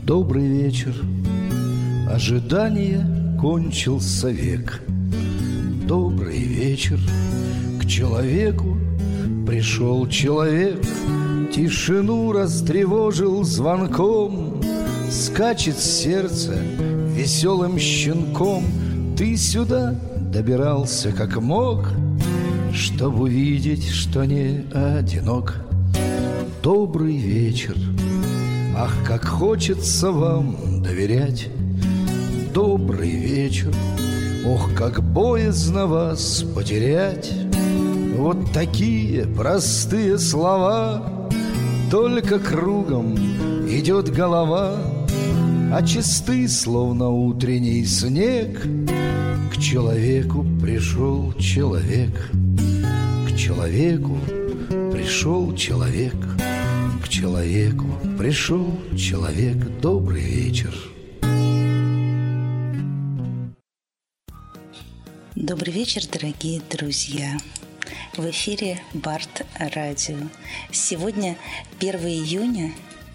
Добрый вечер, ожидание кончился век. Добрый вечер, к человеку пришел человек. Тишину растревожил звонком, скачет сердце веселым щенком. Ты сюда добирался как мог, чтоб увидеть, что не одинок. Добрый вечер, ах, как хочется вам доверять. Добрый вечер, ох, как боязно вас потерять. Вот такие простые слова, только кругом идет голова, а чисты, словно утренний снег. К человеку пришел человек, к человеку пришел человек, к человеку пришел человек. Добрый вечер. Добрый вечер, дорогие друзья. В эфире Барт Радио. Сегодня 1 июня.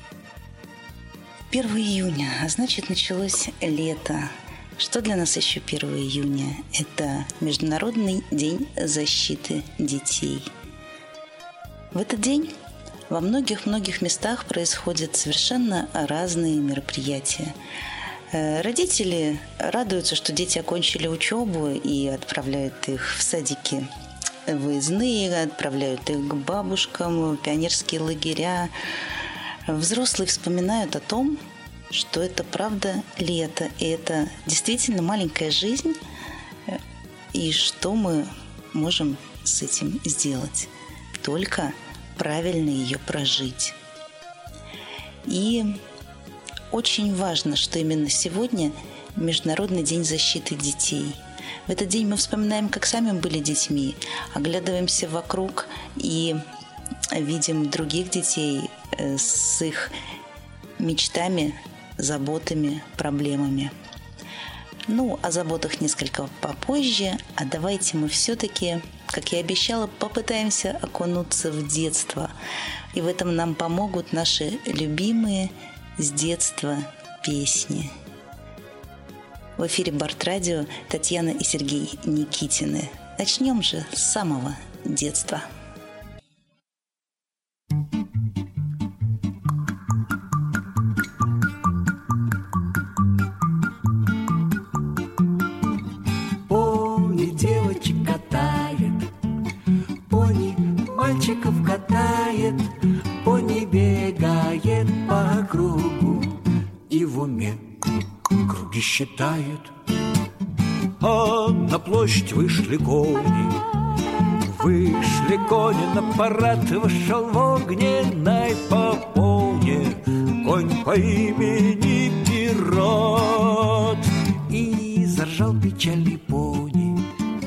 1 июня, а значит, началось лето. Что для нас еще 1 июня? Это Международный день защиты детей. В этот день во многих местах происходят совершенно разные мероприятия. Родители радуются, что дети окончили учебу и отправляют их в садики выездные, отправляют их к бабушкам, в пионерские лагеря. Взрослые вспоминают о том, что это правда лето, и это действительно маленькая жизнь, и что мы можем с этим сделать. Только правильно ее прожить. И очень важно, что именно сегодня Международный день защиты детей. В этот день мы вспоминаем, как сами были детьми, оглядываемся вокруг и видим других детей с их мечтами, заботами, проблемами. Ну, о заботах несколько попозже, а давайте мы все-таки, как я обещала, попытаемся окунуться в детство. И в этом нам помогут наши любимые с детства песни. В эфире Барт Радио Татьяна и Сергей Никитины. Начнем же с самого детства. Пони девочек катает, пони мальчиков катает, пони бегает по кругу и в уме круги считает. А на площадь вышли кони на парад. Вышел в огненной попоне конь по имени Пират. И заржал печальный пони.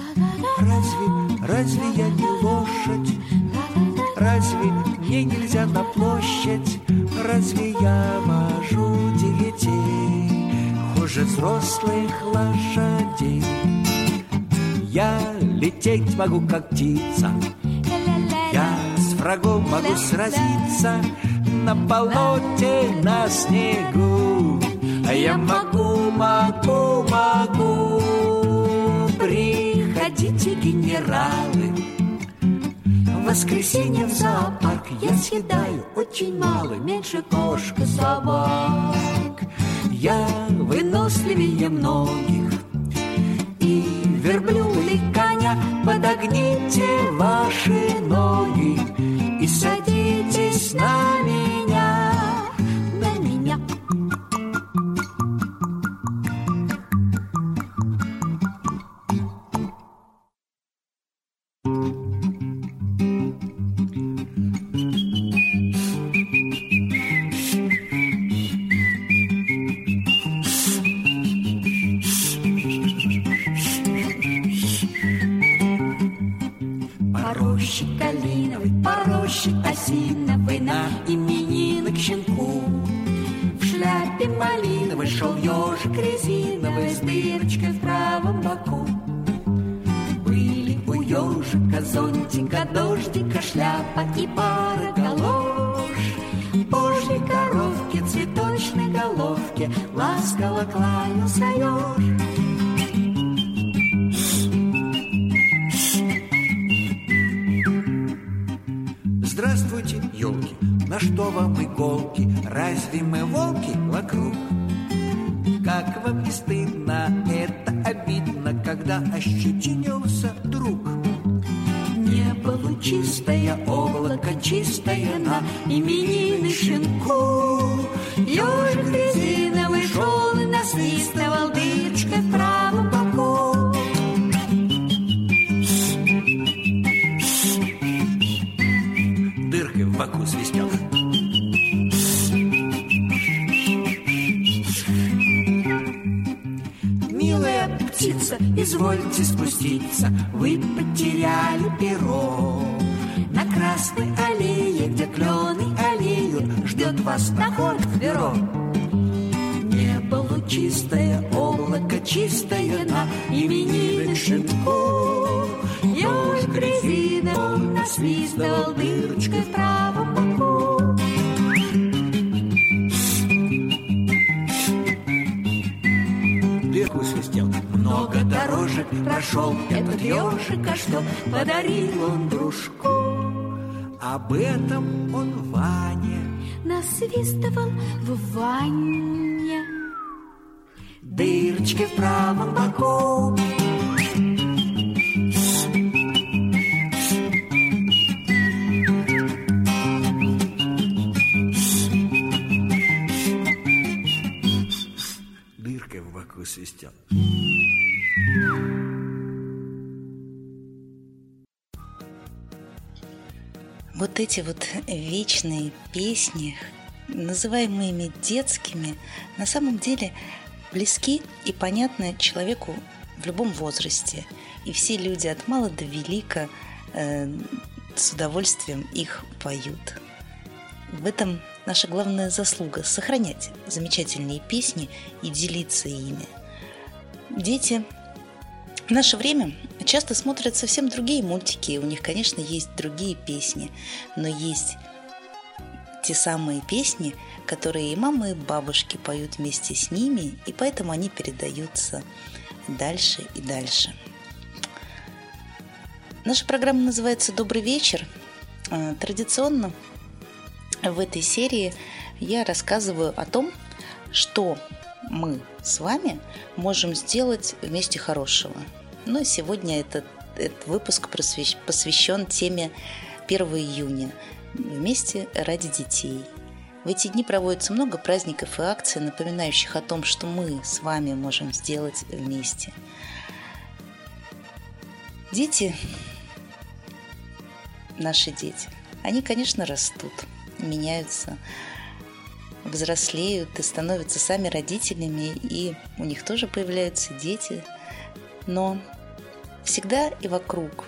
Разве я не лошадь? Разве мне нельзя на площадь? Разве я вожу детей хуже взрослых лошадей? Я лететь могу, как птица, я с врагом могу сразиться на болоте, на снегу. А я могу. Приходите, генералы, в воскресенье в зоопарк. Я съедаю очень мало, меньше кошка собак. Я выносливее многих, и верблюда и коня. Подогните ваши ноги и садитесь на меня, на меня. Осиновой на именины к щенку. В шляпе малиновой шел ежик резиновый с дырочкой в правом боку. Были у ежика зонтика, дождика, шляпа и пара галош. Божьей коровке цветочной головки снова кланялся еж. Здравствуйте, елки, на что вам иголки? Разве мы волки вокруг? Как вам не стыдно, это обидно, когда ощетинился друг. Небо лучистое, облако чистое на именины щенку. Ежик резиновый шел и насвистывал дырочкой в правом боку. Дыркой в боку свистел. Милая птица, извольте спуститься, вы потеряли перо. На красной аллее, где клены аллеют, ждет вас на ход-бюро. Небо лучистое, облако чистое на именины щенку. Ежик резиновый насвистывал дырочкой в правом боку. Дырку свистел. Много дорожек прошел этот ежик, а что подарил он дружку? Об этом он Ване Насвистывал в ванне дырочки в правом боку. дыркой в боку свистел. Вот эти вот вечные песни, называемыми детскими, на самом деле близки и понятны человеку в любом возрасте. И все люди от мала до велика с удовольствием их поют. В этом наша главная заслуга – сохранять замечательные песни и делиться ими. Дети в наше время часто смотрят совсем другие мультики, у них, конечно, есть другие песни, но есть те самые песни, которые и мамы, и бабушки поют вместе с ними, и поэтому они передаются дальше и дальше. Наша программа называется «Добрый вечер». Традиционно в этой серии я рассказываю о том, что мы с вами можем сделать вместе хорошего. Но сегодня этот выпуск посвящен теме 1 июня «Вместе ради детей». В эти дни проводится много праздников и акций, напоминающих о том, что мы с вами можем сделать вместе. Дети, наши дети, они, конечно, растут, меняются, взрослеют и становятся сами родителями, и у них тоже появляются дети. Но всегда вокруг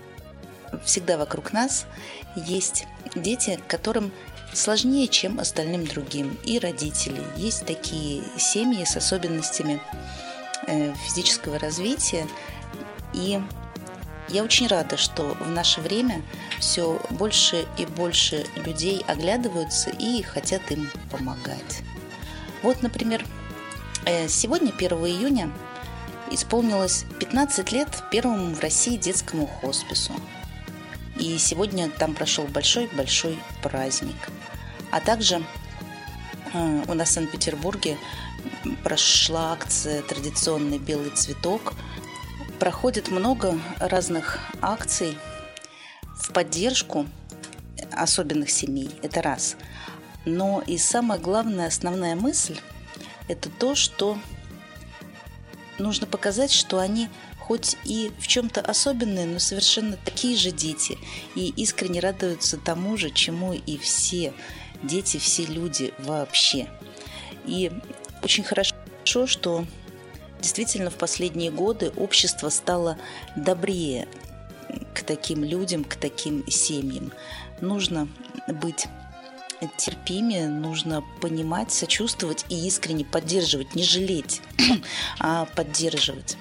нас есть дети, которым сложнее, чем остальным другим, и родители. Есть такие семьи с особенностями физического развития, и я очень рада, что в наше время все больше и больше людей оглядываются и хотят им помогать. Вот, например, сегодня, 1 июня, исполнилось 15 лет первому в России детскому хоспису. И сегодня там прошел большой-большой праздник. А также у нас в Санкт-Петербурге прошла акция «Традиционный белый цветок». Проходит много разных акций в поддержку особенных семей. Это раз. Но и самая главная, основная мысль – это то, что нужно показать, что они хоть и в чем-то особенные, но совершенно такие же дети. И искренне радуются тому же, чему и все дети, все люди вообще. И очень хорошо, что действительно в последние годы общество стало добрее к таким людям, к таким семьям. Нужно быть терпимее, нужно понимать, сочувствовать и искренне поддерживать, не жалеть, а поддерживать.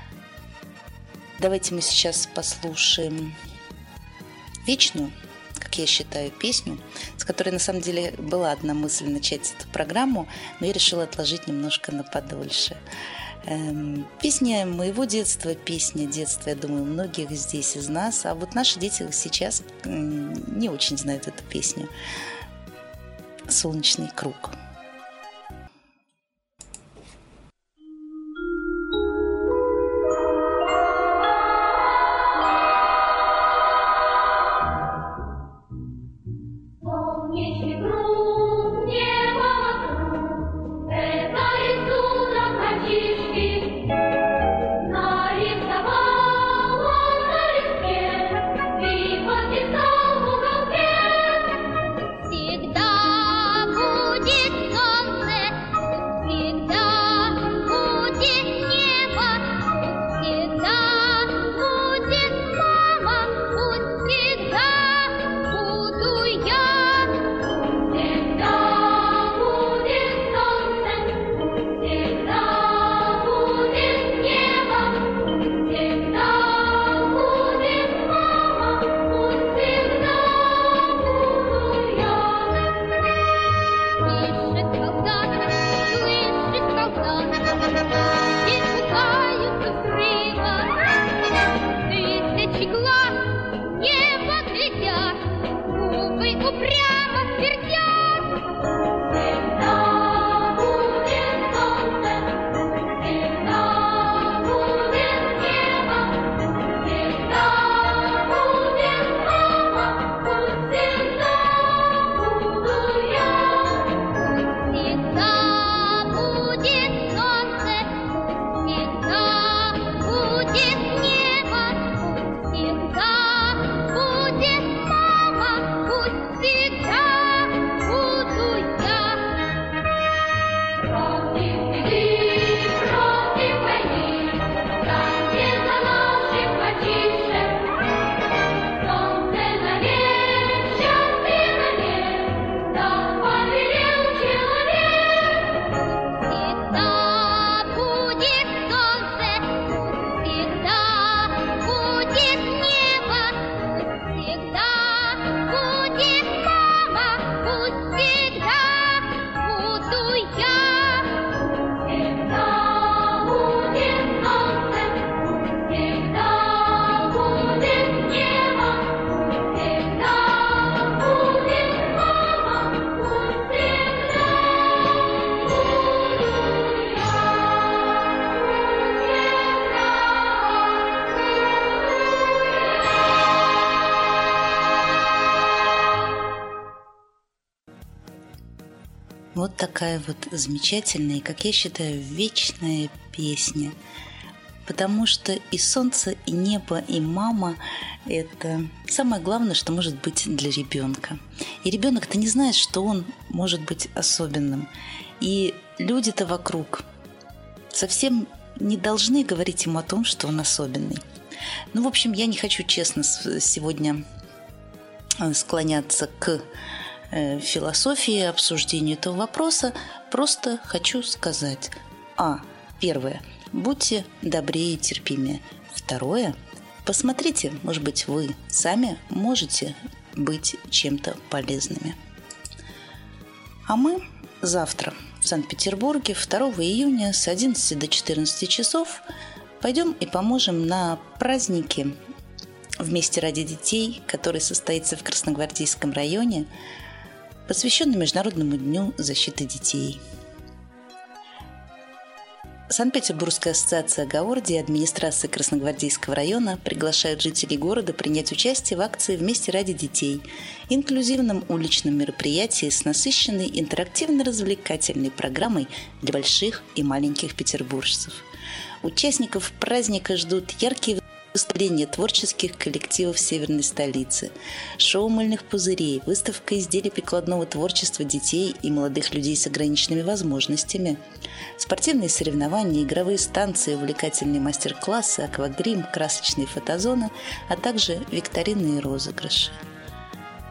Давайте мы сейчас послушаем вечную, как я считаю, песню, с которой на самом деле была одна мысль начать эту программу, но я решила отложить немножко на подольше. Песня моего детства, песня детства, я думаю, многих здесь из нас, а вот наши дети сейчас не очень знают эту песню. «Солнечный круг». Вот такая вот замечательная и, как я считаю, вечная песня. Потому что и солнце, и небо, и мама – это самое главное, что может быть для ребенка. И ребенок-то не знает, что он может быть особенным. И люди-то вокруг совсем не должны говорить ему о том, что он особенный. Ну, в общем, я не хочу честно сегодня склоняться к философии, обсуждению этого вопроса. Просто хочу сказать. Первое. Будьте добрее и терпимее. Второе. Посмотрите, может быть, вы сами можете быть чем-то полезными. А мы завтра в Санкт-Петербурге 2 июня с 11 до 14 часов пойдем и поможем на празднике «Вместе ради детей», который состоится в Красногвардейском районе, посвященный Международному дню защиты детей. Санкт-Петербургская ассоциация Гаорди и администрация Красногвардейского района приглашают жителей города принять участие в акции «Вместе ради детей» – инклюзивном уличном мероприятии с насыщенной интерактивно-развлекательной программой для больших и маленьких петербуржцев. Участников праздника ждут яркие выступления творческих коллективов северной столицы, шоу мыльных пузырей, выставка изделий прикладного творчества детей и молодых людей с ограниченными возможностями, спортивные соревнования, игровые станции, увлекательные мастер-классы, аквагрим, красочные фотозоны, а также викторины и розыгрыши.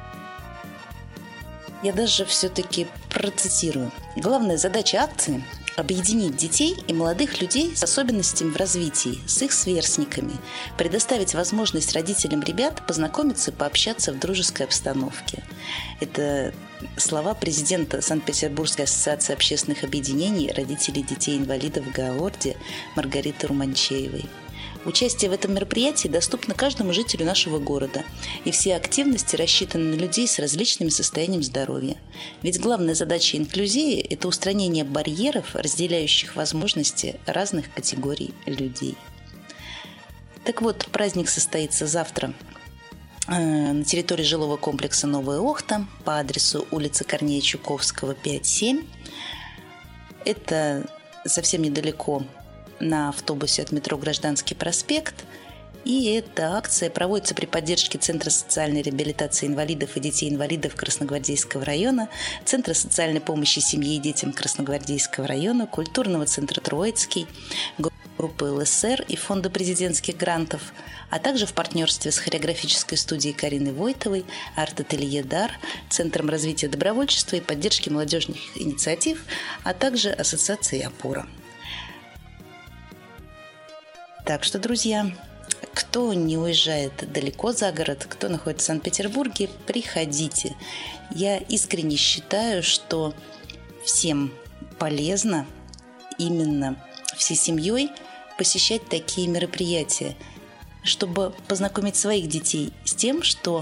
Я даже все-таки процитирую. Главная задача акции – объединить детей и молодых людей с особенностями в развитии, с их сверстниками, предоставить возможность родителям ребят познакомиться и пообщаться в дружеской обстановке. Это слова президента Санкт-Петербургской ассоциации общественных объединений родителей детей-инвалидов в Гаорде Маргариты Руманчеевой. Участие в этом мероприятии доступно каждому жителю нашего города, и все активности рассчитаны на людей с различными состояниями здоровья. Ведь главная задача инклюзии – это устранение барьеров, разделяющих возможности разных категорий людей. Так вот, праздник состоится завтра на территории жилого комплекса «Новая Охта» по адресу улица Корнея Чуковского, 5-7. Это совсем недалеко на автобусе от метро «Гражданский проспект». И эта акция проводится при поддержке Центра социальной реабилитации инвалидов и детей-инвалидов Красногвардейского района, Центра социальной помощи семье и детям Красногвардейского района, Культурного центра «Троицкий», группы ЛСР и Фонда президентских грантов, а также в партнерстве с хореографической студией Карины Войтовой, арт-ателье «Дар», Центром развития добровольчества и поддержки молодежных инициатив, а также Ассоциацией «Опора». Так что, друзья, кто не уезжает далеко за город, кто находится в Санкт-Петербурге, приходите. Я искренне считаю, что всем полезно именно всей семьей посещать такие мероприятия, чтобы познакомить своих детей с тем, что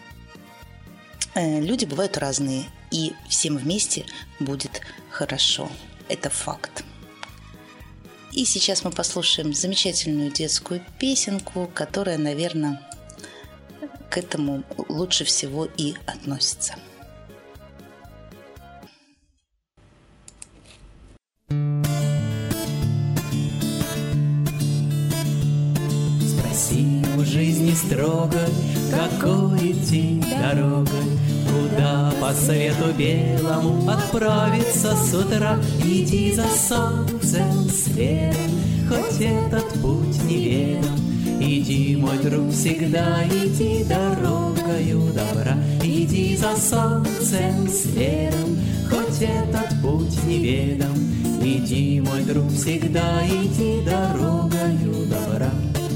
люди бывают разные, и всем вместе будет хорошо. Это факт. И сейчас мы послушаем замечательную детскую песенку, которая, наверное, к этому лучше всего и относится. Спроси у жизни строго, какой идти дорогой, куда по свету белому отправиться с утра. Иди за солнцем следом, хоть этот путь неведом. Иди, мой друг, всегда иди дорогою добра. Иди за солнцем следом, хоть этот путь неведом. Иди, мой друг, всегда иди дорогою добра.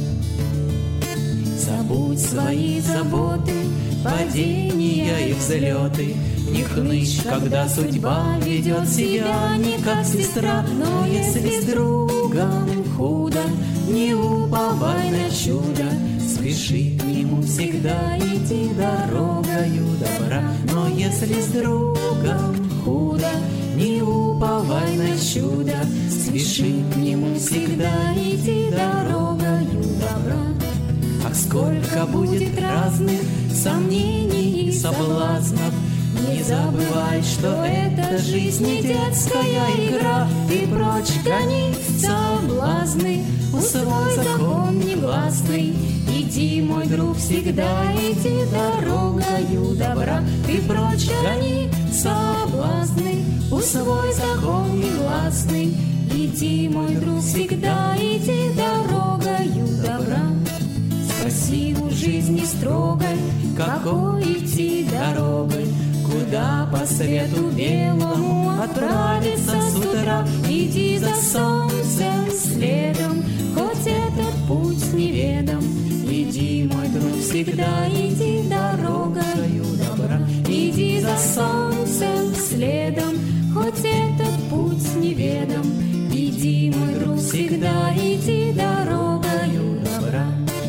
Забудь свои заботы, падения и взлеты. Не хнычь, когда судьба ведет себя не как сестра. Но если с другом худо, не уповай на чудо. Спеши к нему, всегда иди дорогою добра. Но если с другом худо, не уповай на чудо. Спеши к нему, всегда иди дорогою добра. Ах, сколько будет разных сомнений и соблазнов. Не забывай, что это жизнь не детская игра. Ты прочь гони соблазны, усвой закон негласный. Иди, мой друг, всегда иди дорогою добра. Ты прочь гони соблазны, усвой закон негласный. Иди, мой друг, всегда иди дорогою добра. Спроси у жизни строгой, какой идти дорогой, куда по свету белому отправиться с утра. Иди за солнцем следом, хоть этот путь неведом. Иди, мой друг, всегда иди дорогою добра. Иди за солнцем следом, хоть этот путь неведом. Иди, мой друг, всегда иди дорогою добра.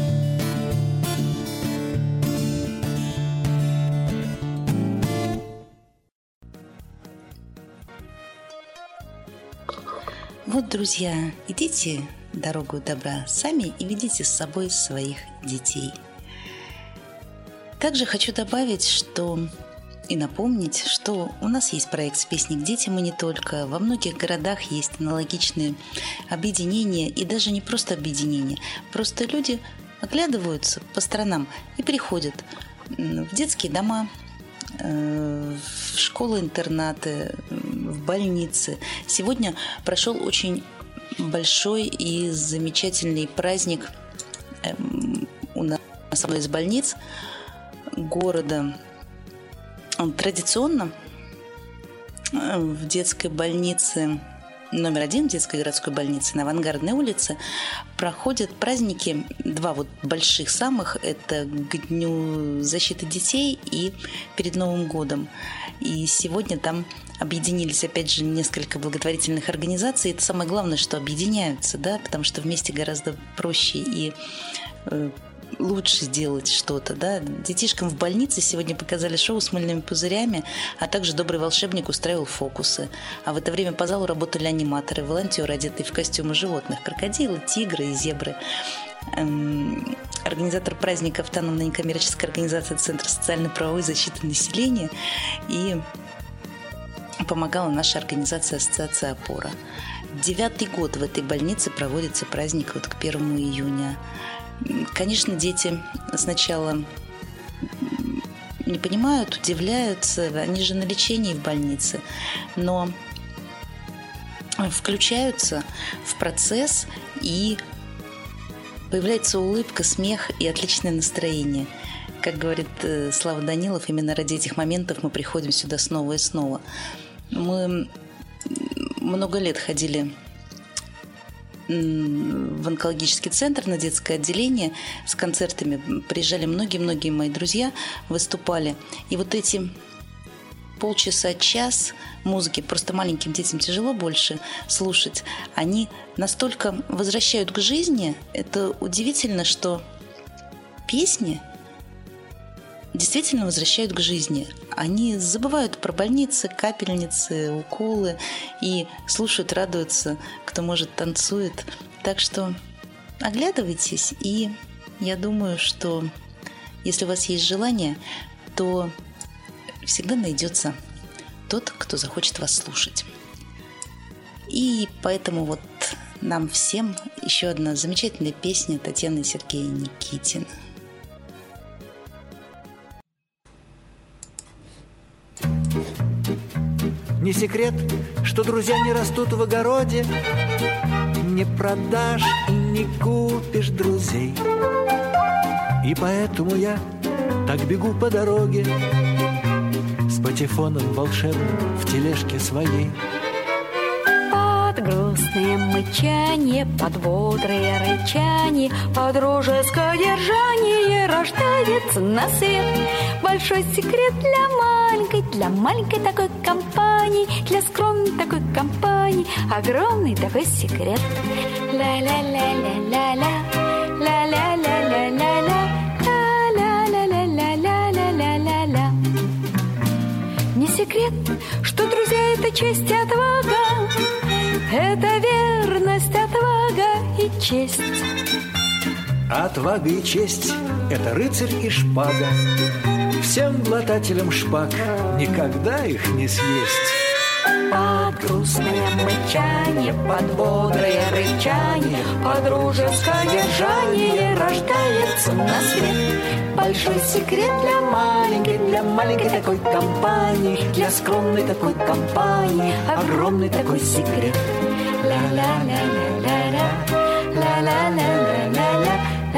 Вот, друзья, идите дорогу добра сами и ведите с собой своих детей. Также хочу добавить, что и напомнить, что у нас есть проект «С песней к детям» и не только. Во многих городах есть аналогичные объединения, и даже не просто объединения. Просто люди оглядываются по сторонам и приходят в детские дома, в школы-интернаты, в больницы. Сегодня прошел очень большой и замечательный праздник у нас в одной из больниц города. Традиционно в детской больнице номер 1 детской городской больницы на Авангардной улице проходят праздники, 2 больших самых, это к Дню защиты детей и перед Новым годом. И сегодня там объединились, опять же, несколько благотворительных организаций. Это самое главное, что объединяются, да, потому что вместе гораздо проще и лучше сделать что-то, да. Детишкам в больнице сегодня показали шоу с мыльными пузырями, а также добрый волшебник устраивал фокусы. А в это время по залу работали аниматоры, волонтеры, одетые в костюмы животных, крокодилы, тигры и зебры. Организатор праздника — автономная некоммерческая организация Центр социально-правовой защиты населения, и помогала наша организация Ассоциация «Опора». 9-й год в этой больнице проводится праздник к 1 июня. Конечно, дети сначала не понимают, удивляются, они же на лечении в больнице, но включаются в процесс, и появляется улыбка, смех и отличное настроение. Как говорит Слава Данилов, именно ради этих моментов мы приходим сюда снова и снова. Мы много лет ходили в онкологический центр, на детское отделение с концертами. Приезжали многие-многие мои друзья, выступали. И эти полчаса, час музыки, просто маленьким детям тяжело больше слушать, они настолько возвращают к жизни. Это удивительно, что песни действительно возвращают к жизни. Они забывают про больницы, капельницы, уколы и слушают, радуются, кто может, танцует. Так что оглядывайтесь, и я думаю, что если у вас есть желание, то всегда найдется тот, кто захочет вас слушать. И поэтому нам всем еще одна замечательная песня Татьяны и Сергея Никитина. Не секрет, что друзья не растут в огороде, не продашь и не купишь друзей. И поэтому я так бегу по дороге с патефоном волшебным в тележке своей. Под грустное мычание, под бодрое рычание, под дружеское держание рождается на свет большой секрет для маленькой такой компании, для скромной такой компании, огромный такой секрет. Ла-ла-ла-ла-ла-ла, ла-ла-ла-ла-ла-ла, ла-ла-ла-ла-ла-ла-ла-ла. Не секрет, что друзья — это честь и отвага, это верность, отвага и честь. Отвага и честь — это рыцарь и шпага. Всем глотателям шпаг никогда их не съесть. Под грустное мычание, под бодрое рычание, под дружеское держание рождается на свет большой секрет для маленькой такой компании, для скромной такой компании, огромный такой секрет. Ла-ла-ла-ла-ла-ла, ла-ла-ла-ла-ла-ла,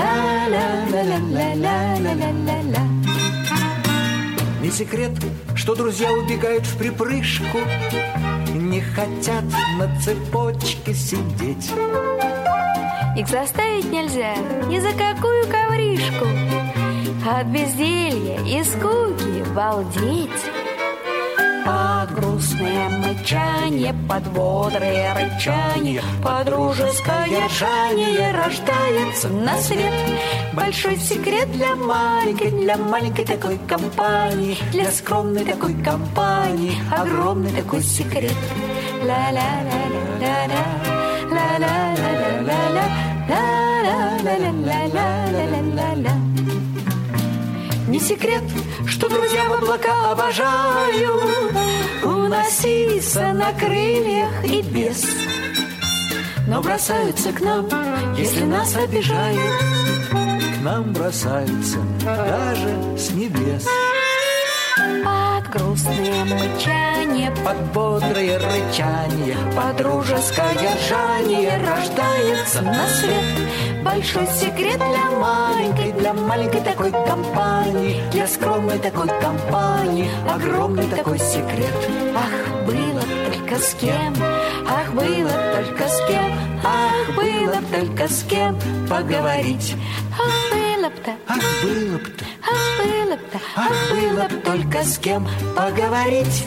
ла-ла-ла-ла-ла-ла-ла-ла. Не секрет, что друзья убегают в припрыжку, не хотят на цепочке сидеть. Их заставить нельзя ни за какую ковришку, от безделья и скуки балдеть. Под грустное мычание, под бодрое рычание, под дружеское ржание рождается на свет большой секрет для маленькой такой компании, для скромной такой компании, огромный такой секрет. Ла-ла-ла-ла-ла-ла, ла-ла-ла-ла-ла-ла, ла-ла-ла-ла-ла-ла-ла. Не секрет, что друзья в облака обожают уноситься на крыльях и без, но бросаются к нам, если нас обижают. К нам бросаются даже с небес. Под Под грустное мычание, под бодрое рычание, под дружеское ржание рождается на свет большой секрет для маленькой такой компании, для скромной такой компании, огромный такой секрет. Ах, было только с кем, ах, было только с кем, ах, было только с кем поговорить. Ах, было-то, ах, было-то, ах, было-то, ах, было б только с кем поговорить.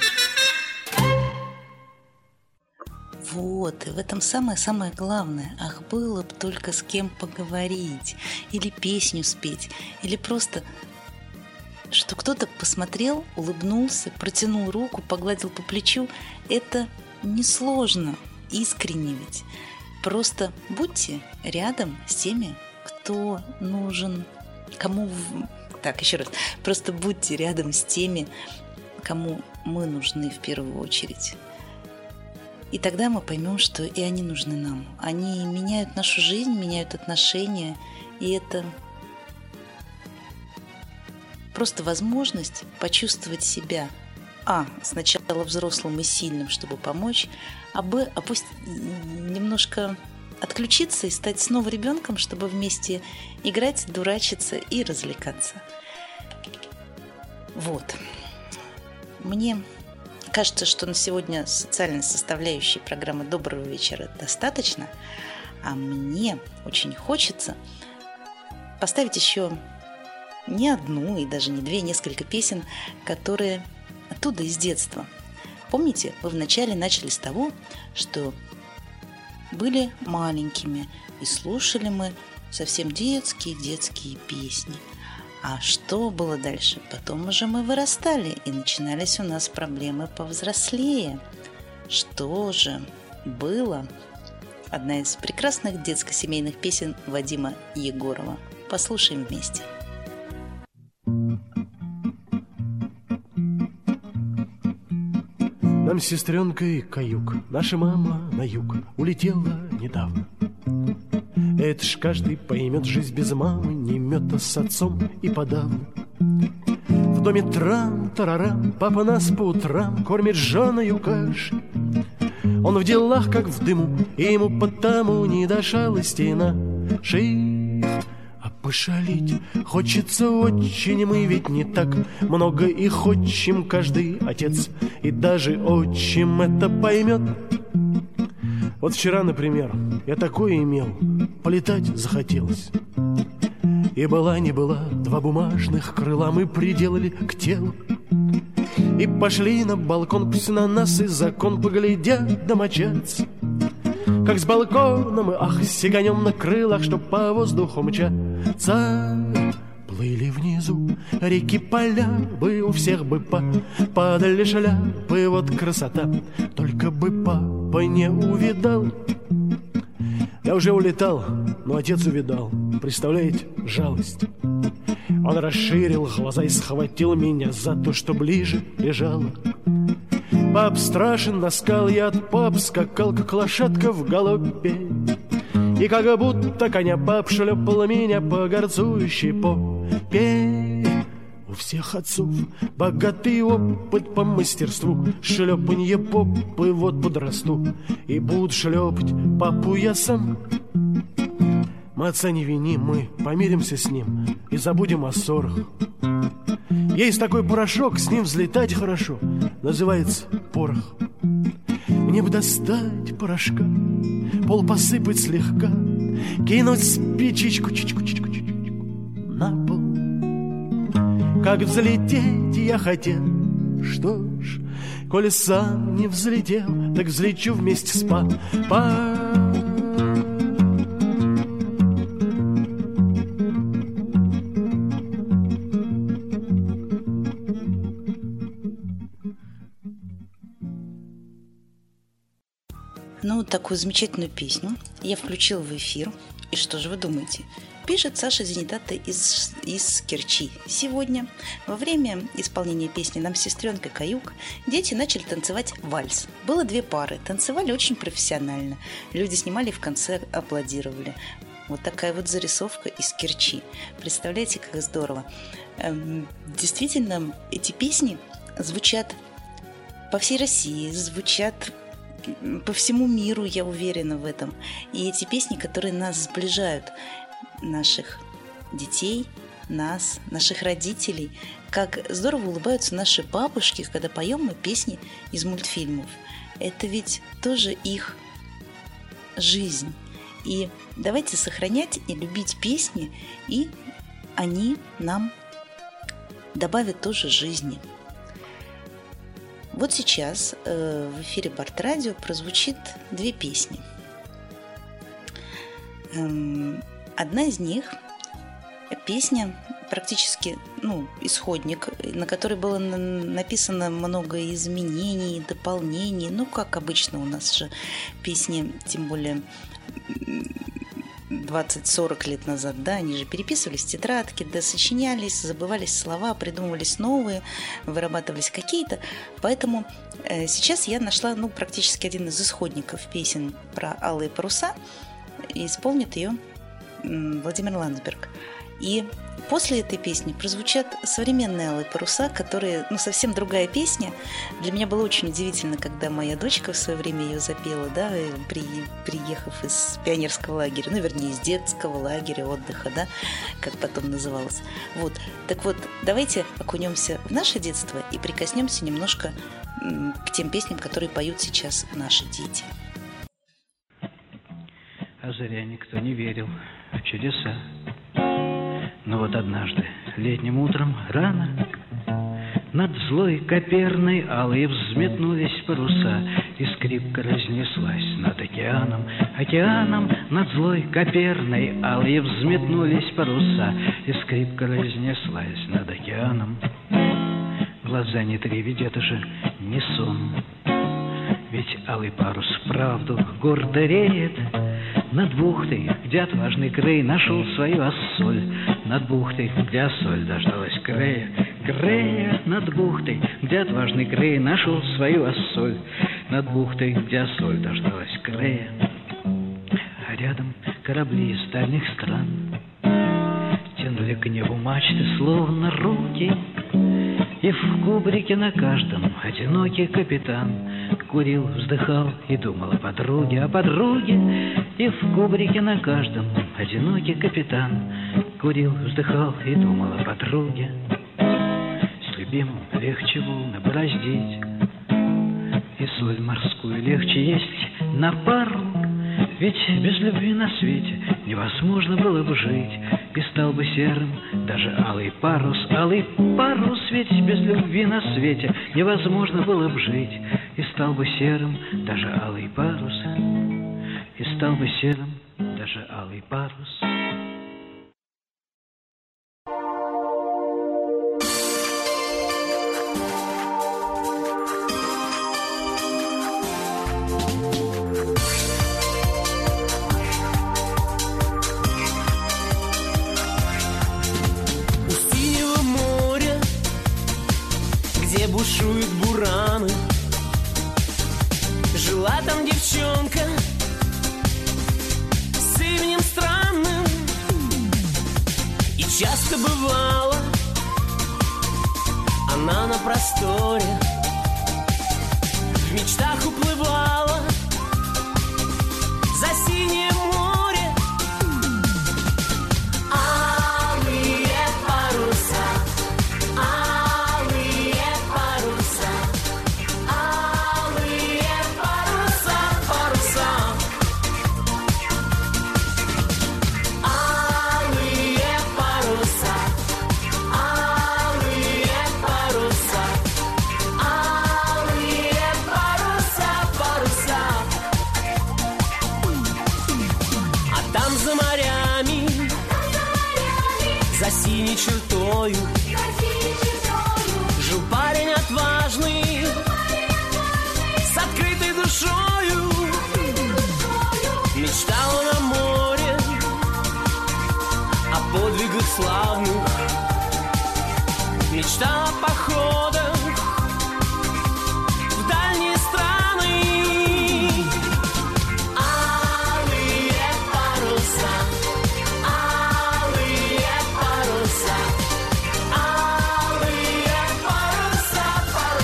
Вот, и в этом самое-самое главное. Ах, было бы только с кем поговорить, или песню спеть, или просто, что кто-то посмотрел, улыбнулся, протянул руку, погладил по плечу. Это несложно, искренне ведь. Просто будьте рядом с теми, кто нужен, кому... Так, еще раз. Просто будьте рядом с теми, кому мы нужны в первую очередь. И тогда мы поймем, что и они нужны нам. Они меняют нашу жизнь, меняют отношения. И это просто возможность почувствовать себя сначала взрослым и сильным, чтобы помочь, а пусть немножко отключиться и стать снова ребенком, чтобы вместе играть, дурачиться и развлекаться. Вот. Мне кажется, что на сегодня социальной составляющей программы «Доброго вечера» достаточно, а мне очень хочется поставить еще не одну и даже не две, несколько песен, которые оттуда из детства. Помните, вы вначале начали с того, что были маленькими и слушали мы совсем детские песни. А что было дальше? Потом уже мы вырастали, и начинались у нас проблемы повзрослее. Что же было? Одна из прекрасных детско-семейных песен Вадима Егорова. Послушаем вместе. Нам с сестренкой каюк, наша мама на юг улетела недавно. Это ж каждый поймет, жизнь без мамы не мёта с отцом и подавно. В доме трам-тарарам, папа нас по утрам кормит жжёною кашей. Он в делах, как в дыму, и ему потому не до шалости нашей. А пошалить хочется очень, мы ведь не так много и хотим, каждый отец и даже отчим это поймет. Вот вчера, например, я такое имел, полетать захотелось. И была не была, два бумажных крыла мы приделали к телу. И пошли на балкон, пусть на нас и закон поглядят домочадцы. Как с балкона мы, сиганем на крылах, чтоб по воздуху мчаться. Плыли внизу реки, поля, бы у всех бы падали шляпы, вот красота. Только бы папа не увидал. Я уже улетал, но отец увидал. Представляете, жалость. Он расширил глаза и схватил меня за то, что ближе лежало. Пап страшен, наскал, я от пап скакал, как лошадка в галопе. И как будто коня пап шлепал меня по горцующей попе. У всех отцов богатый опыт по мастерству шлепанье попы, вот подрасту и буду шлепать папу я сам. Мы отца не виним, мы помиримся с ним и забудем о ссорах. Есть такой порошок, с ним взлетать хорошо, называется порох. Мне бы достать порошка, пол посыпать слегка, кинуть спичечку на пол. Как взлететь я хотел, что ж, коли сам не взлетел, так взлечу вместе с папой. Ну, такую замечательную песню я включила в эфир. И что же вы думаете? Пишет Саша Зенитата из Керчи. Сегодня, во время исполнения песни «Нам с сестренкой каюк», дети начали танцевать вальс. Было две пары, танцевали очень профессионально. Люди снимали и в конце аплодировали. Вот такая вот зарисовка из Керчи. Представляете, как здорово. Действительно, эти песни звучат по всей России, звучат по всему миру, я уверена в этом. И эти песни, которые нас сближают, наших детей, нас, наших родителей. Как здорово улыбаются наши бабушки, когда поем мы песни из мультфильмов. Это ведь тоже их жизнь. И давайте сохранять и любить песни, и они нам добавят тоже жизни. Вот сейчас в эфире Бард-радио прозвучит 2 песни. Одна из них – песня, практически исходник, на которой было написано много изменений, дополнений. Как обычно у нас же песни, тем более 20-40 лет назад, да, они же переписывались в тетрадки, сочинялись, забывались слова, придумывались новые, вырабатывались какие-то. Поэтому сейчас я нашла практически один из исходников песен про алые паруса, и исполнит ее Владимир Ландсберг. И после этой песни прозвучат современные алые паруса, которые, совсем другая песня. Для меня было очень удивительно, когда моя дочка в свое время ее запела, да, приехав из пионерского лагеря, вернее, из детского лагеря отдыха, да, как потом называлось. Так вот, давайте окунемся в наше детство и прикоснемся немножко к тем песням, которые поют сейчас наши дети. А зря никто не верил в чудеса. Но однажды, летним утром, рано, над злой Коперной алые взметнулись паруса, и скрипка разнеслась над океаном. Океаном над злой Коперной алые взметнулись паруса, и скрипка разнеслась над океаном. Глаза не три, ведь это же не сон. Ведь алый парус вправду гордо реет над бухтой, где отважный Грей нашел свою Ассоль. Над бухтой, где Ассоль дождалась Грея. Грея над бухтой, где отважный Грей нашел свою Ассоль. Над бухтой, где Ассоль дождалась Грея. А рядом корабли из дальних стран тянули к небу мачты, словно руки. И в кубрике на каждом одинокий капитан курил, вздыхал и думал о подруге, И в кубрике на каждом одинокий капитан курил, вздыхал и думал о подруге. С любимым легче волны бороздить, и соль морскую легче есть на пару. Ведь без любви на свете невозможно было бы жить, и стал бы серым даже алый парус. Алый парус, ведь без любви на свете невозможно было бы жить, и стал бы серым даже алый парус. И стал бы серым даже алый парус. Бушуют бураны. Жила там девчонка с именем странным, и часто бывало она на просторе в мечтах уплывала за синее море. Алые паруса, за синей чертою жил парень отважный с открытой душою. Мечтал он о море, о подвигах славных, мечтал о походах в дальние страны. Алые паруса, алые паруса, алые паруса, паруса.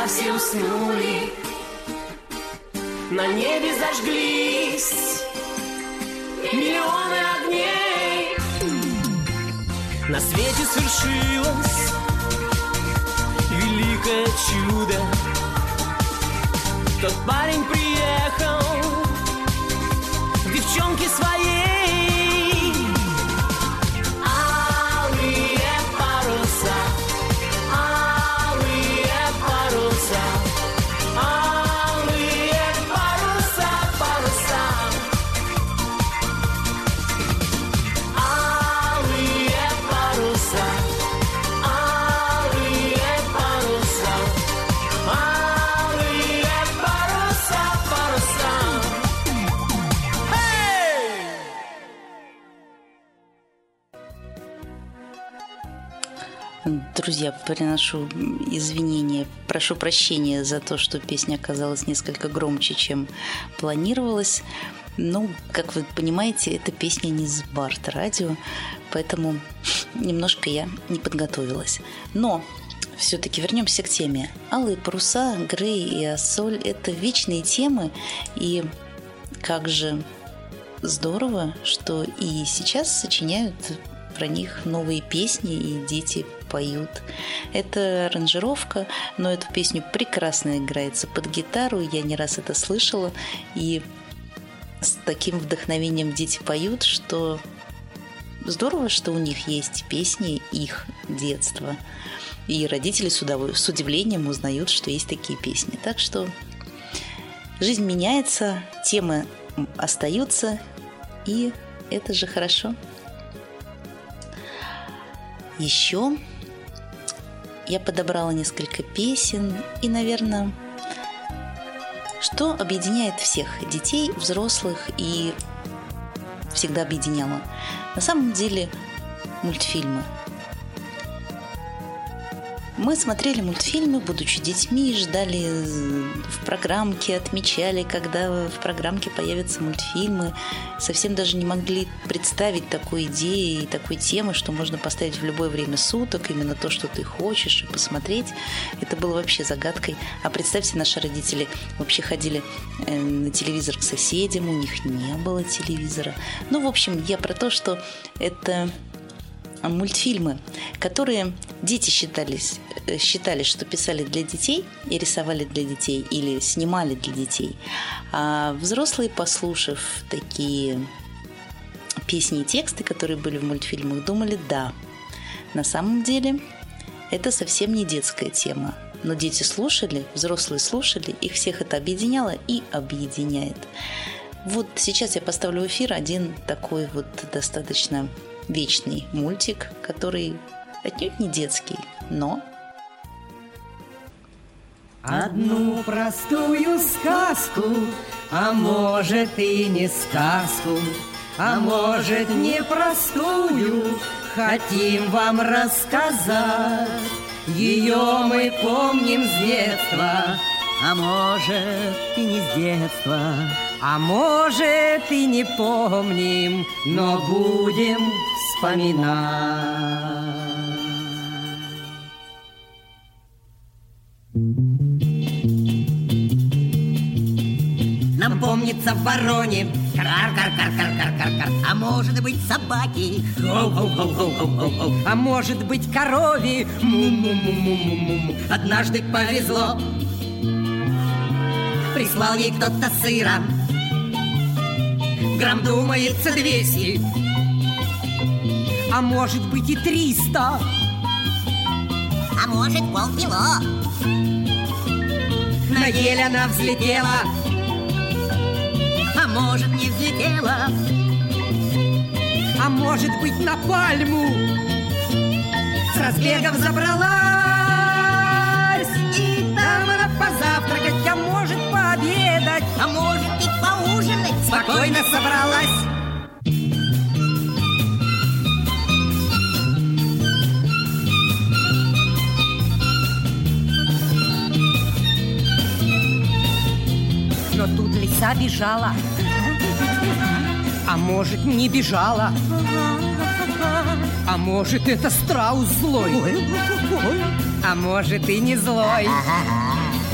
все уснули, на небе зажглись миллионы огней. На свете свершилось великое чудо. Тот парень приехал к девчонке своей. Алые паруса, алые паруса, алые паруса, паруса. Алые паруса, алые паруса, алые паруса, паруса. Друзья, приношу извинения, прошу прощения за то, что песня оказалась несколько громче, чем планировалось. Ну, как вы понимаете, эта песня не с Барт-радио, поэтому немножко я не подготовилась. Но все-таки вернемся к теме. Алые паруса, Грей и Ассоль – это вечные темы, и как же здорово, что и сейчас сочиняют про них новые песни, и дети поют. Это аранжировка, но эту песню прекрасно играется под гитару, я не раз это слышала, и с таким вдохновением дети поют, что здорово, что у них есть песни их детства. И родители с удивлением узнают, что есть такие песни. Так что жизнь меняется, темы остаются, и это же хорошо. Еще я подобрала несколько песен, и, наверное, что объединяет всех детей, взрослых и всегда объединяло? На самом деле мультфильмы. Мы смотрели мультфильмы, будучи детьми, ждали в программке, отмечали, когда в программке появятся мультфильмы. Совсем даже не могли представить такой идеи и такой темы, что можно поставить в любое время суток именно то, что ты хочешь, и посмотреть. Это было вообще загадкой. А представьте, наши родители вообще ходили на телевизор к соседям, у них не было телевизора. Ну, в общем, я про то, что это мультфильмы, которые дети считали, что писали для детей и рисовали для детей или снимали для детей. А взрослые, послушав такие песни и тексты, которые были в мультфильмах, думали, да, на самом деле это совсем не детская тема. Но дети слушали, взрослые слушали, их всех это объединяло и объединяет. Вот сейчас я поставлю в эфир один такой вот достаточно вечный мультик, который отнюдь не детский, но... Одну простую сказку, а может и не сказку, а может непростую, хотим вам рассказать. Ее мы помним с детства, а может и не с детства, а может и не помним, но будем вспоминать. Нам помнится в вороне кар-кар-кар-кар-кар-кар-кар, а может быть собаки, а может быть корове, му-му-му-му-му-му. Однажды повезло, прислал ей кто-то сыра, грамм, думается, 200, а может быть и 300, а может полкило. На ель она взлетела, а может не взлетела, а может быть на пальму с разбегом забралась, и там она позавтракать, а может пообедать, а может и поужинать спокойно собралась. Но тут лиса бежала, а может не бежала, а может это страус злой, а может и не злой.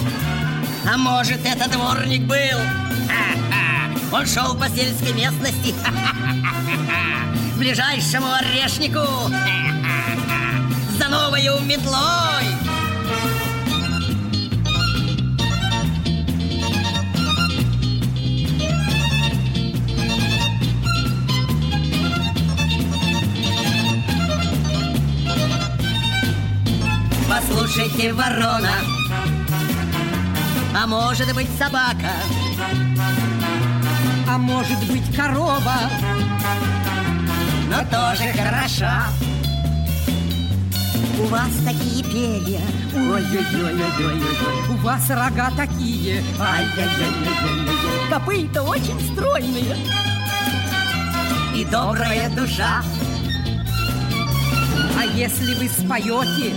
А может, это дворник был? Ха-ха. Он шел по сельской местности к ближайшему орешнику за новою метлой. Послушайте, ворона, а может быть собака, а может быть корова, но тоже хороша. У вас такие перья, ой-ой-ой-ой-ой-ой, у вас рога такие, ай-яй-яй-яй-яй-яй, копыта очень стройные и добрая душа. А если вы споете,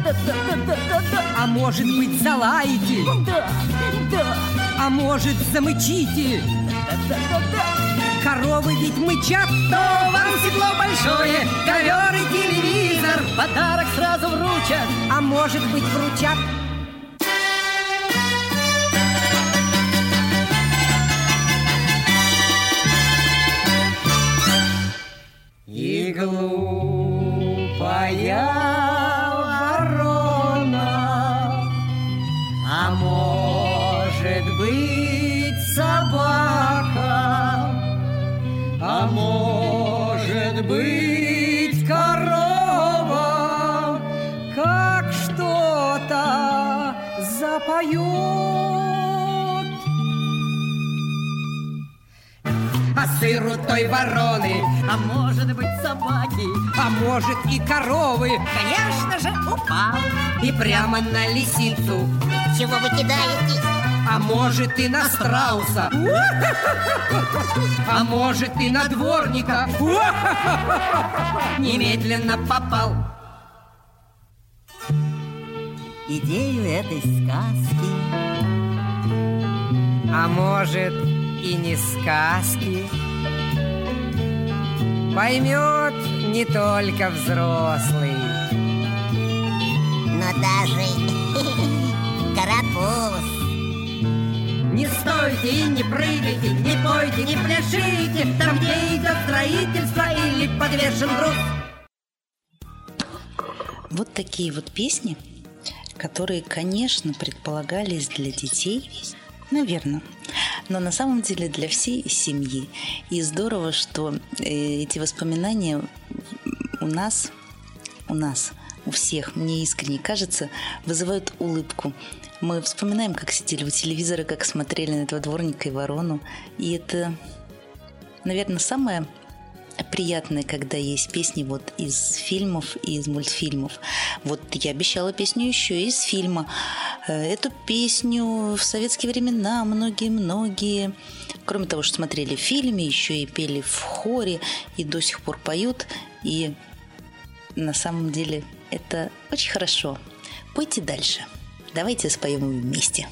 а может быть залаете, а может замычите, коровы ведь мычат, то вам седло большое, ковер и телевизор подарок сразу вручат, а может быть вручат. И глупая ворона, а может быть собака, а может быть корова, как что-то запоет. А сыр у той вороны, а может быть собаки, а может и коровы, конечно же, упал и прямо на лисицу. Чего вы кидаетесь? А может и на страуса, а может и на дворника. Немедленно попал. Идею этой сказки, а может и не сказки, поймет не только взрослый, но даже карапуз. Не стойте и не прыгайте, не пойте, не пляшите, там, где идет строительство или подвешен груз. Вот такие вот песни, которые, конечно, предполагались для детей, наверное, но на самом деле для всей семьи. И здорово, что эти воспоминания у нас, у всех, мне искренне кажется, вызывают улыбку. Мы вспоминаем, как сидели у телевизора, как смотрели на этого дворника и ворону. И это, наверное, самое приятное, когда есть песни вот из фильмов и из мультфильмов. Вот я обещала песню еще из фильма. Эту песню в советские времена многие-многие, кроме того, что смотрели в фильме, еще и пели в хоре и до сих пор поют. И на самом деле это очень хорошо. Пойте дальше. Давайте споем вместе.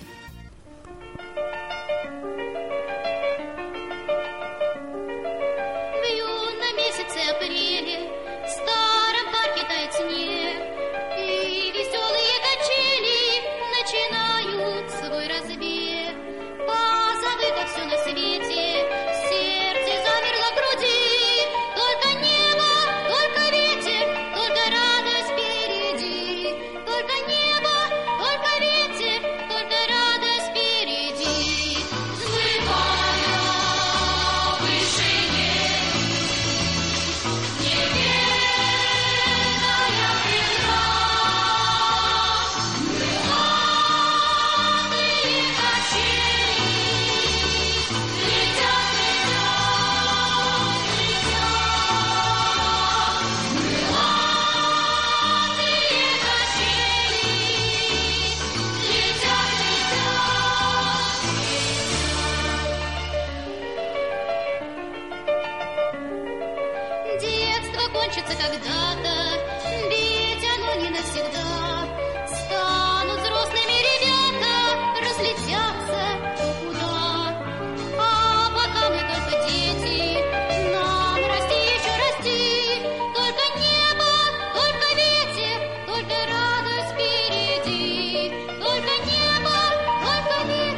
Только небо, только ветер,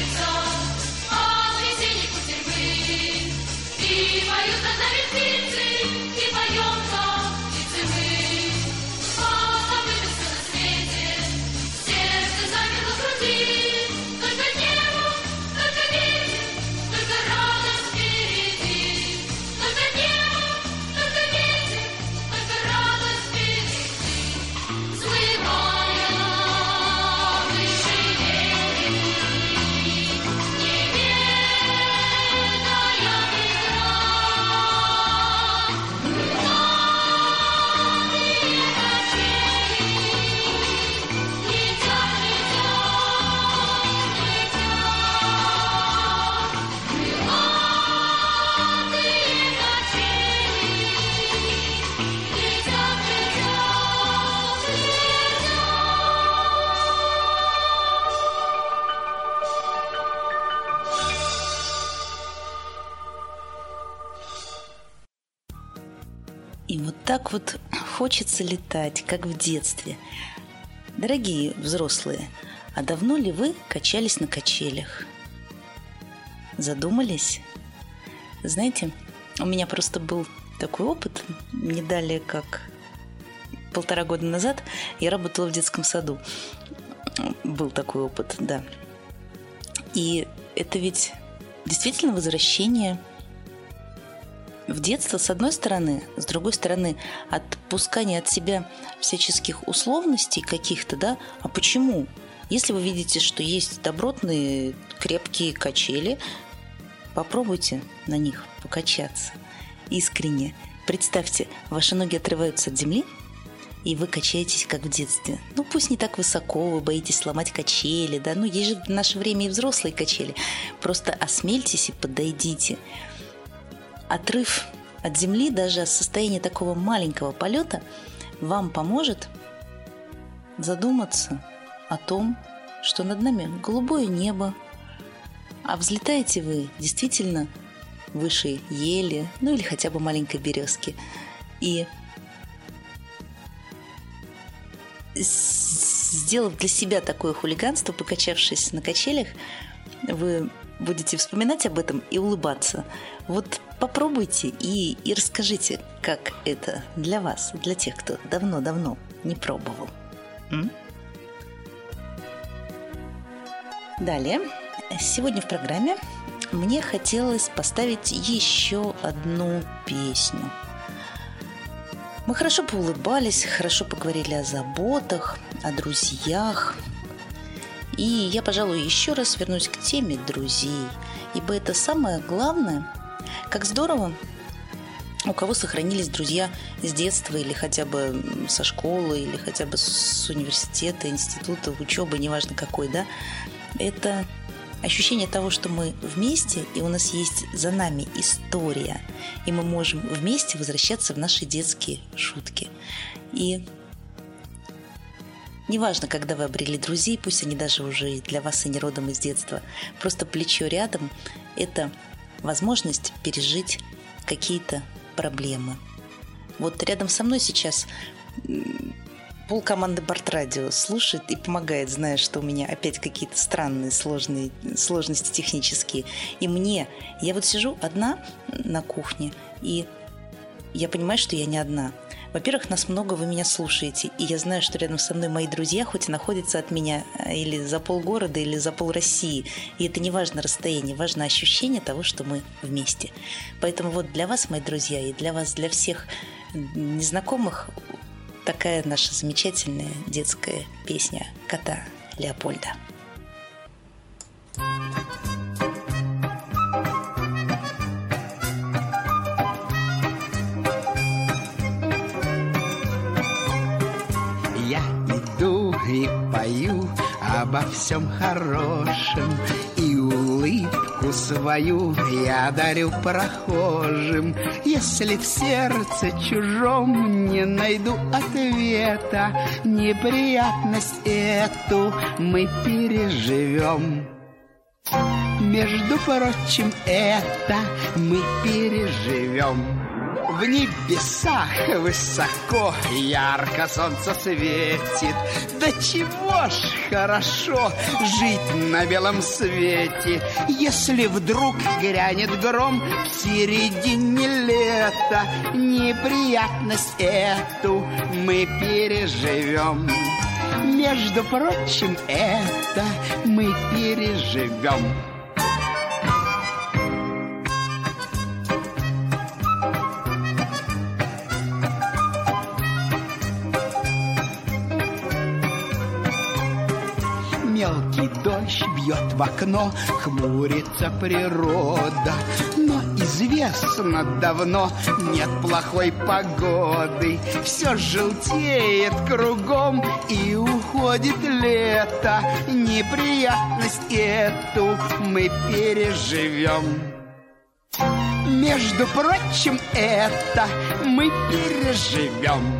сердца от весенней кутерьмы. И поют над нами птицы, и поем, как птицы мы. Позабыто все на свете, сердце замерло в груди. Только небо, только ветер, только радость впереди. Только небо, только ветер, только радость впереди. Взмывая выше реки, не ведая ветра, крылатые качели летят, летят, летят. Крылатые качели летят, летят, И вот так вот хочется летать, как в детстве. Дорогие взрослые, а давно ли вы качались на качелях? Задумались? Знаете, у меня просто был такой опыт. Не далее, как 1,5 года назад я работала в детском саду. Был такой опыт, да. И это ведь действительно возвращение в детство, с одной стороны, с другой стороны, отпускание от себя всяческих условностей каких-то, да? А почему? Если вы видите, что есть добротные, крепкие качели, попробуйте на них покачаться искренне. Представьте, ваши ноги отрываются от земли, и вы качаетесь, как в детстве. Ну, пусть не так высоко, вы боитесь сломать качели, да? Ну, есть же в наше время и взрослые качели. Просто осмельтесь и подойдите. Отрыв от земли, даже состояние такого маленького полета, вам поможет задуматься о том, что над нами голубое небо, а взлетаете вы действительно выше ели, ну или хотя бы маленькой березки. И сделав для себя такое хулиганство, покачавшись на качелях, вы будете вспоминать об этом и улыбаться. Вот попробуйте и расскажите, как это для вас, для тех, кто давно-давно не пробовал. Далее, сегодня в программе мне хотелось поставить еще одну песню. Мы хорошо поулыбались, хорошо поговорили о заботах, о друзьях. И я, пожалуй, еще раз вернусь к теме друзей, ибо это самое главное. Как здорово, у кого сохранились друзья с детства или хотя бы со школы, или хотя бы с университета, института, учебы, неважно какой, да, это ощущение того, что мы вместе, и у нас есть за нами история, и мы можем вместе возвращаться в наши детские шутки. И неважно, когда вы обрели друзей, пусть они даже уже для вас и не родом из детства, просто плечо рядом – это возможность пережить какие-то проблемы. Вот рядом со мной сейчас полкоманды Бортрадио слушает и помогает, зная, что у меня опять какие-то странные сложности технические. И я вот сижу одна на кухне, и я понимаю, что я не одна. Во-первых, нас много, вы меня слушаете, и я знаю, что рядом со мной мои друзья, хоть и находятся от меня или за полгорода, или за пол России. И это не важно расстояние, важно ощущение того, что мы вместе. Поэтому вот для вас, мои друзья, и для вас, для всех незнакомых, такая наша замечательная детская песня кота Леопольда. Я иду и пою обо всем хорошем, и улыбку свою я дарю прохожим. Если в сердце чужом не найду ответа, неприятность эту мы переживем. Между прочим, это мы переживем. В небесах высоко ярко солнце светит. Да чего ж хорошо жить на белом свете. Если вдруг грянет гром в середине лета, неприятность эту мы переживем. Между прочим, это мы переживем. Мелкий дождь бьет в окно, хмурится природа. Но известно давно, нет плохой погоды. Все желтеет кругом и уходит лето. Неприятность эту мы переживем. Между прочим, это мы переживем.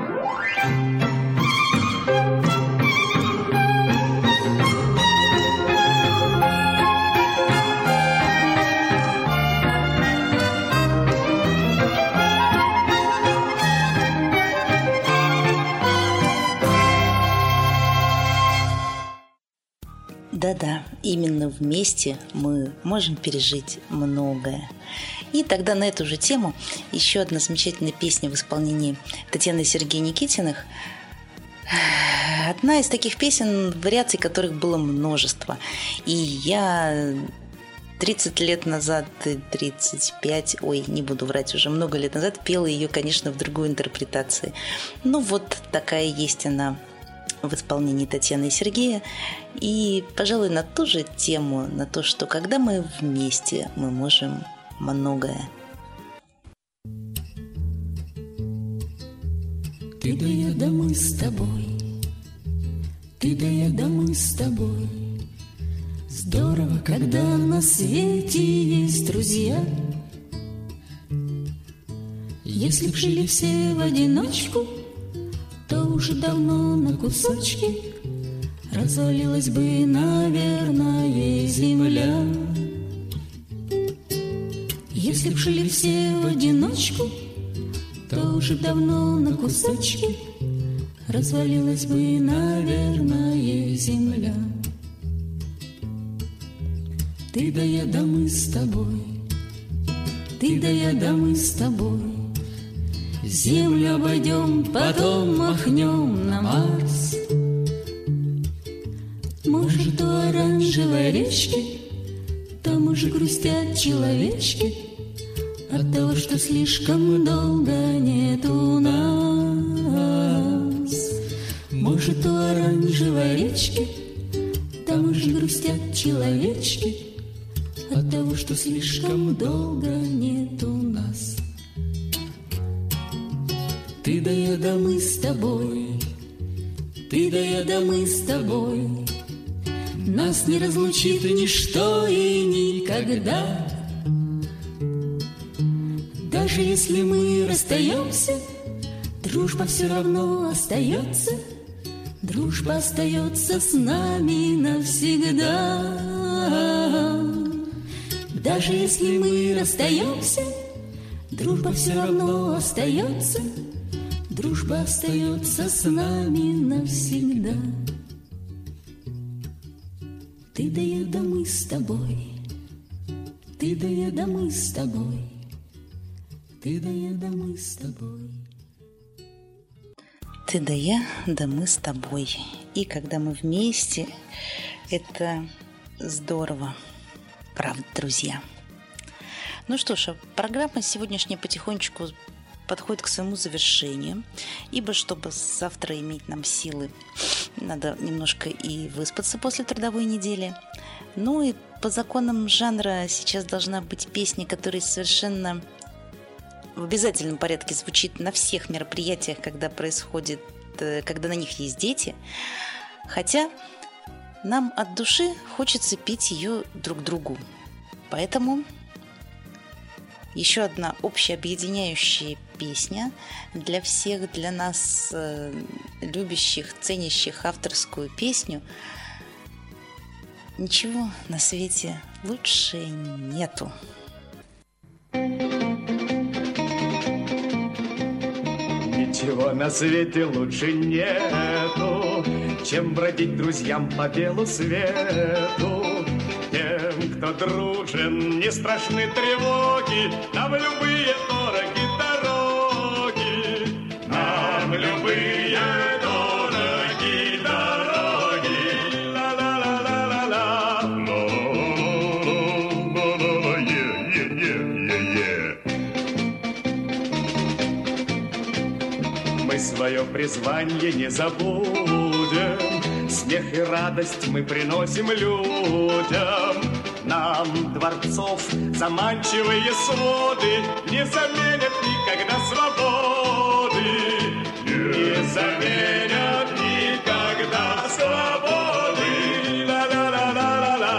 Да-да, именно вместе мы можем пережить многое. И тогда на эту же тему еще одна замечательная песня в исполнении Татьяны и Сергея Никитиных. Одна из таких песен, вариаций которых было множество. И я 30 лет назад, 35, не буду врать, уже много лет назад пела ее, конечно, в другой интерпретации. Ну вот такая есть она в исполнении Татьяны и Сергея. И, пожалуй, на ту же тему, на то, что когда мы вместе, мы можем многое. Ты да я, да мы с тобой, ты да я, да мы с тобой. Здорово, когда на свете есть друзья. Если б жили все в одиночку, то уже давно на кусочки развалилась бы, наверное, земля. Если б жили все в одиночку, то уже давно на кусочки развалилась бы, наверное, земля. Ты да я, да мы с тобой, ты да я, да мы с тобой. Землю обойдем, потом махнем на Марс. Может, у оранжевой речки там уже грустят человечки от того, что слишком долго нету нас. Может, у оранжевой речки там уже грустят человечки от того, что слишком долго нету нас. Ты да я, да мы с тобой, ты да я, да мы с тобой. Нас не разлучит ничто и никогда. Даже если мы расстаемся, дружба все равно остается. Дружба остается с нами навсегда. Даже если мы расстаемся, дружба все равно остается. Дружба остается с нами навсегда. Ты да я, да мы с тобой, ты да я, да мы с тобой, ты да я, да мы с тобой. Ты да я, да мы с тобой. И когда мы вместе, это здорово. Правда, друзья. Ну что ж, программа сегодняшняя потихонечку подходит к своему завершению, ибо чтобы завтра иметь нам силы, надо немножко и выспаться после трудовой недели. Ну и по законам жанра сейчас должна быть песня, которая совершенно в обязательном порядке звучит на всех мероприятиях, когда на них есть дети. Хотя нам от души хочется петь ее друг другу. Поэтому еще одна общеобъединяющая песня для всех, для нас, любящих, ценящих авторскую песню. Ничего на свете лучше нету. Ничего на свете лучше нету, чем бродить друзьям по белу свету. Тем, кто дружен, не страшны тревоги, нам любые дороги дороги, нам любые дороги дороги. Ла-ла-ла-ла-ла-ла, ла-ла-ла-ла-ла-ла, е-е-е-е-е. Мы свое призвание не забудем, смех и радость мы приносим людям. Нам дворцов заманчивые своды не заменят никогда свободы, не заменят никогда свободы. Ла-ла-ла-ла-ла-ла,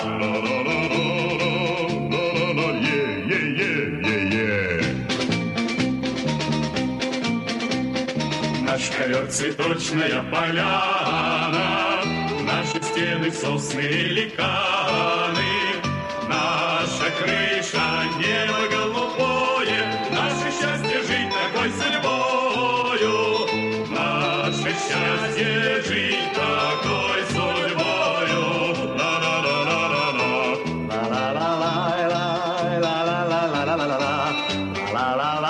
ла-ла-ла-ла-ла-ла, е-е-е-е-е. Наш ковер цветочная поляна, наши стены сосны великаны, наша крыша небо голубое, наше счастье жить такой судьбою, наше счастье жить такой судьбою. Ла-ла-ла-ла-ла-ла, ла-ла-ла-ла-ла-ла-ла-ла-ла-ла-ла, ла-ла-ла-ла.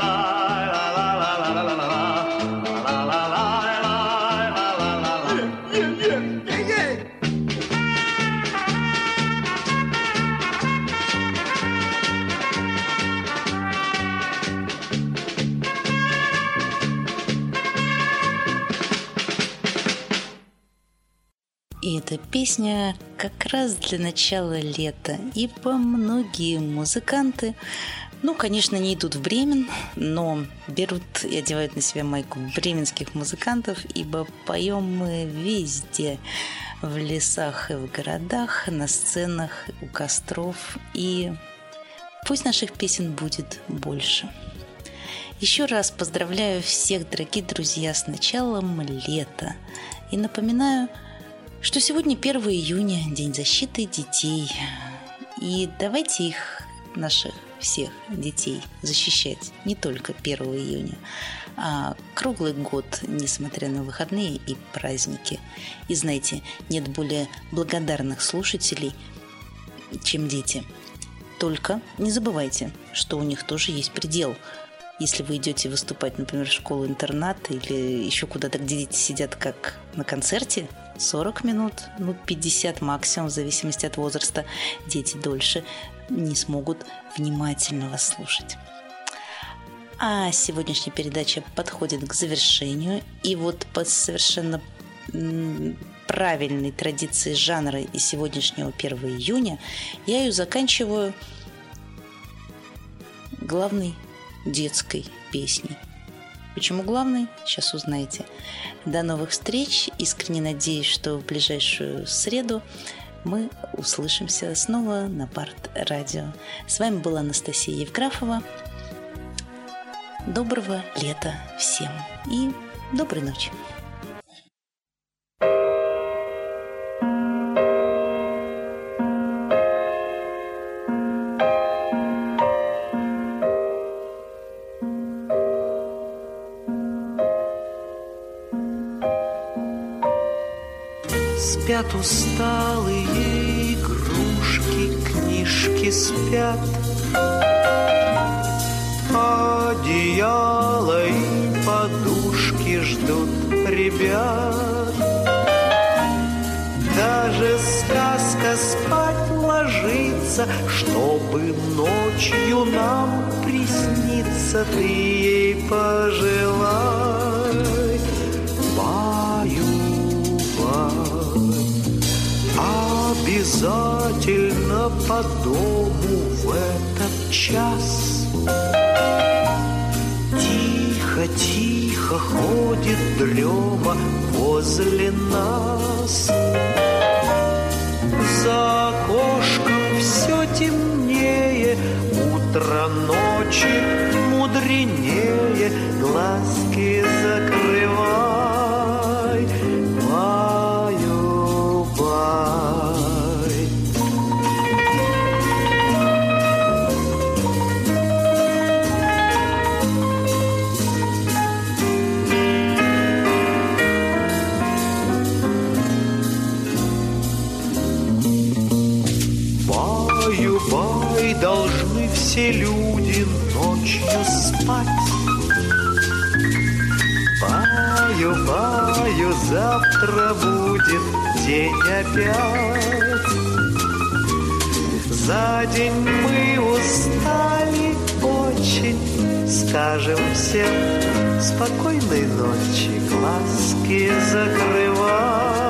И эта песня как раз для начала лета, ибо многие музыканты, конечно, не идут в Бремен, но берут и одевают на себя майку бременских музыкантов, ибо поем мы везде, в лесах и в городах, на сценах, у костров, и пусть наших песен будет больше. Еще раз поздравляю всех, дорогие друзья, с началом лета и напоминаю, что сегодня 1 июня, День защиты детей. И давайте их, наших всех детей, защищать не только 1 июня, а круглый год, несмотря на выходные и праздники. И знаете, нет более благодарных слушателей, чем дети. Только не забывайте, что у них тоже есть предел. Если вы идете выступать, например, в школу-интернат или еще куда-то, где дети сидят как на концерте, 40 минут, 50 максимум, в зависимости от возраста, дети дольше не смогут внимательно вас слушать. А сегодняшняя передача подходит к завершению. И вот по совершенно правильной традиции жанра и сегодняшнего 1 июня я ее заканчиваю главной детской песней. Почему главной? Сейчас узнаете. До новых встреч. Искренне надеюсь, что в ближайшую среду мы услышимся снова на Парт-радио. С вами была Анастасия Евграфова. Доброго лета всем и доброй ночи. Спят усталые игрушки, книжки спят, одеяло и подушки ждут ребят. Даже сказка спать ложится, чтобы ночью нам присниться. Ты ей пожелай, обязательно по дому в этот час. Тихо-тихо ходит дрема возле нас. За окошком все темнее, утро ночи мудренее. Глазки закрывай, баю-бай. Баю-бай, должны все люди ночью спать. Баю-баю, завтра будет день опять. За день мы устали очень, скажем всем спокойной ночи, глазки закрывай.